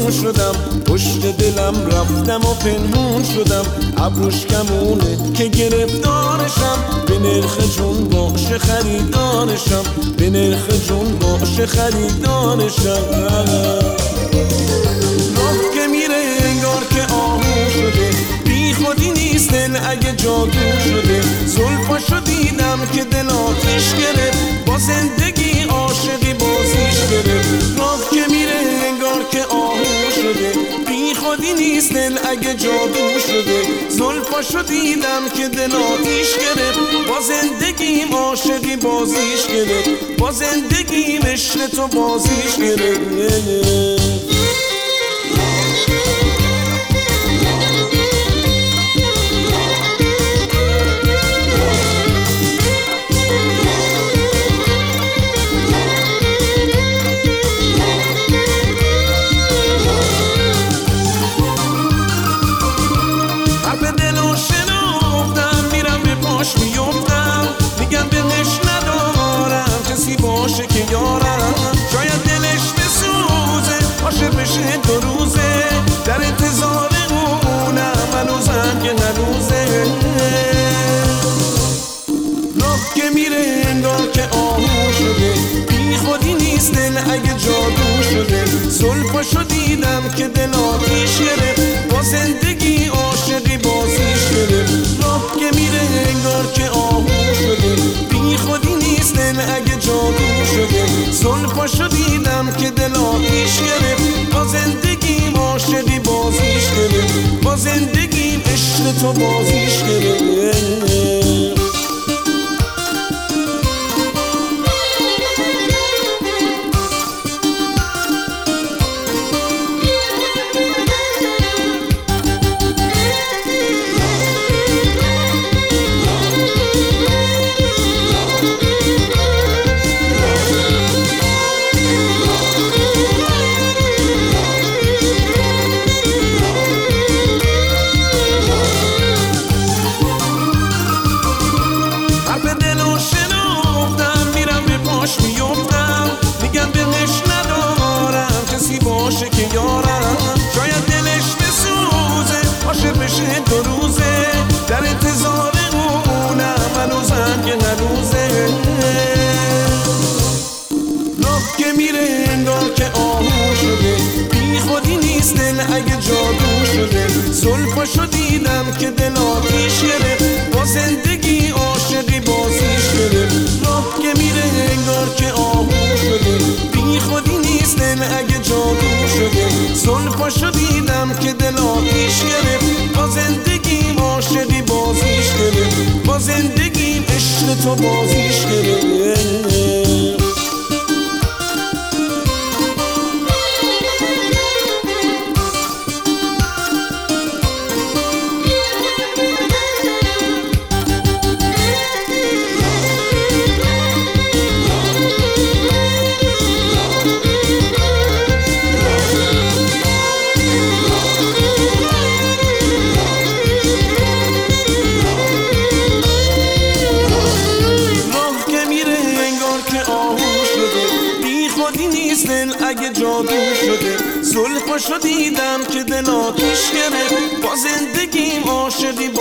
شدم، پشت دلم رفتم و پنهون شدم. ابروش کمونه که گرفتارشم، به نرخ جون باشه خریدارشم، به نرخ جون باشه خریدارشم. راه که میره انگار که آهو شده، بی خودی نیست دل اگه جادو شده. زلفاشو دیدم که دل آتیش گرفت، با زندگی عاشقی بازیش گرفت. راه که میره انگار که آهو شده، بی خودی نیست دل اگه جادو شده. زلفاشو دیدم که دل آتیش گرفت، با زندگیم عاشقی بازیش گرفت، با زندگیم عشق تو بازیش گرفت. میگم بهش ندارم کسی باشه که یارم، شاید دلش بسوزه عاشق بشه 2 روزه، در انتظار اونم هنوزم که هنوزه. راه که میره انگار که آهو شده، بی خودی نیست دل اگه جادو شده. زلفاشو دیدم که دل آتیش گرفت، با زندگی عاشقی بازیش گرفت. راه که میره انگار که آهو شده، بی خودی نیست دل اگه جادو شده. زلفاشو دیدم که دل آتیش گرفت، با زندگیم عاشقی بازیش گرفت، با زندگیم عشق تو بازیش گرفت. میگم بهش ندارم کسی باشه که یارم، شاید دلش بسوزه عاشق بشه 2 روزه، در انتظار اونم هنوزم که هنوزه. راه که میره انگار که آهو شده، بی خودی نیست دل اگه جادو شده. زلفاشو دیدم که دل آتیش گرفت، با زندگی عاشقی بازیش گرفت. راه که میره انگار که آهو شده، بی خودی نیست دل اگه جادو شده. زلفاشو دیدم که دل آتیش گرفت، با زندگیم عاشقی بازیش گرفت، با زندگیم عشق تو بازیش گرفت. دل اگه جادو شده، زلفاشو دیدم که دل آتیش گرفت، با زندگیم عاشقی